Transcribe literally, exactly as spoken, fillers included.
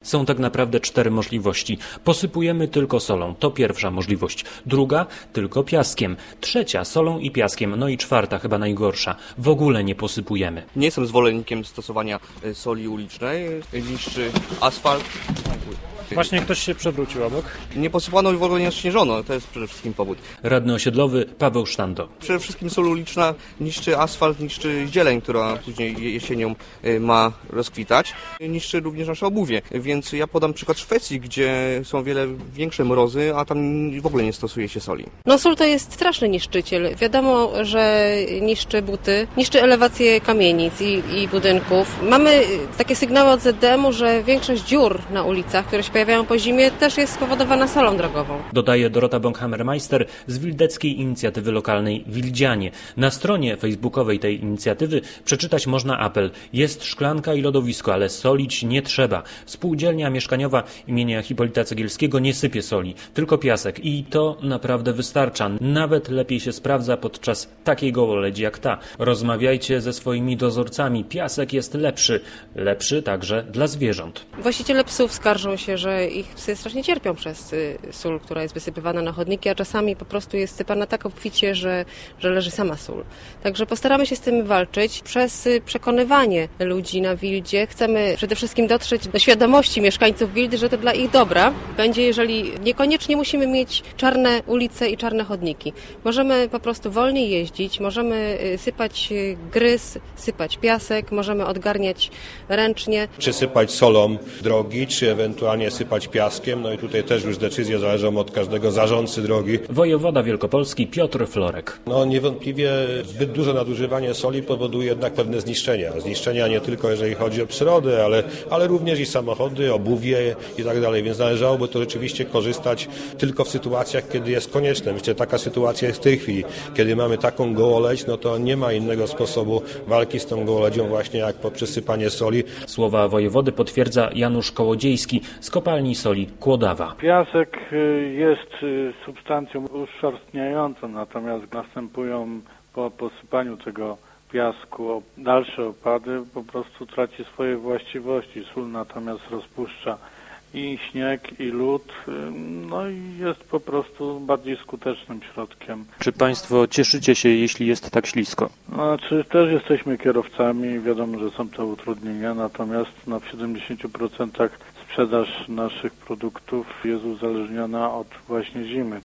Są tak naprawdę cztery możliwości. Posypujemy tylko solą, to pierwsza możliwość. Druga, tylko piaskiem. Trzecia, solą i piaskiem. No i czwarta, chyba najgorsza. W ogóle nie posypujemy. Nie jestem zwolennikiem stosowania soli ulicznej. Niszczy asfalt. Właśnie ktoś się przewrócił obok. Nie posypano i w ogóle nie odśnieżono. To jest przede wszystkim powód. Radny osiedlowy Paweł Sztando. Przede wszystkim sól uliczna niszczy asfalt, niszczy zieleń, która później jesienią ma rozkwitać. Niszczy również nasze obuwie. Więc ja podam przykład Szwecji, gdzie są wiele większe mrozy, a tam w ogóle nie stosuje się soli. No sól to jest straszny niszczyciel. Wiadomo, że niszczy buty, niszczy elewację kamienic i, i budynków. Mamy takie sygnały od Z D M u, że większość dziur na ulicach, które się pojawiają po zimie, też jest spowodowana solą drogową. Dodaje Dorota Bąk-Hammermeister z Wildeckiej Inicjatywy Lokalnej Wildzianie. Na stronie facebookowej tej inicjatywy przeczytać można apel. Jest szklanka i lodowisko, ale solić nie trzeba. Spółdzielnia mieszkaniowa imienia Hipolita Cegielskiego nie sypie soli, tylko piasek. I to naprawdę wystarcza. Nawet lepiej się sprawdza podczas takiej gołoledzi jak ta. Rozmawiajcie ze swoimi dozorcami. Piasek jest lepszy. Lepszy także dla zwierząt. Właściciele psów skarżą się, że ich psy strasznie cierpią przez sól, która jest wysypywana na chodniki, a czasami po prostu jest sypana tak obficie, że, że leży sama sól. Także postaramy się z tym walczyć przez przekonywanie ludzi na Wildzie. Chcemy przede wszystkim dotrzeć do świadomości mieszkańców Wildy, że to dla ich dobra będzie, jeżeli niekoniecznie musimy mieć czarne ulice i czarne chodniki. Możemy po prostu wolniej jeździć, możemy sypać gryz, sypać piasek, możemy odgarniać ręcznie. Czy sypać solą drogi, czy ewentualnie sypać piaskiem. No i tutaj też już decyzje zależą od każdego zarządcy drogi. Wojewoda Wielkopolski Piotr Florek. No niewątpliwie zbyt duże nadużywanie soli powoduje jednak pewne zniszczenia. Zniszczenia nie tylko jeżeli chodzi o przyrodę, ale, ale również i samochody, obuwie i tak dalej. Więc należałoby to rzeczywiście korzystać tylko w sytuacjach, kiedy jest konieczne. Myślę, że taka sytuacja jest w tej chwili. Kiedy mamy taką gołoleć, no to nie ma innego sposobu walki z tą gołoledzią właśnie jak poprzez sypanie soli. Słowa wojewody potwierdza Janusz Kołodziejski z kopalni soli Kłodawa. Piasek jest substancją uszczerstniającą, natomiast następują po posypaniu tego piasku dalsze opady, po prostu traci swoje właściwości. Sól natomiast rozpuszcza i śnieg, i lód, no i jest po prostu bardziej skutecznym środkiem. Czy Państwo cieszycie się, jeśli jest tak ślisko? Znaczy też jesteśmy kierowcami, wiadomo, że są to utrudnienia, natomiast no, w siedemdziesięciu procentach sprzedaż naszych produktów jest uzależniona od właśnie zimy.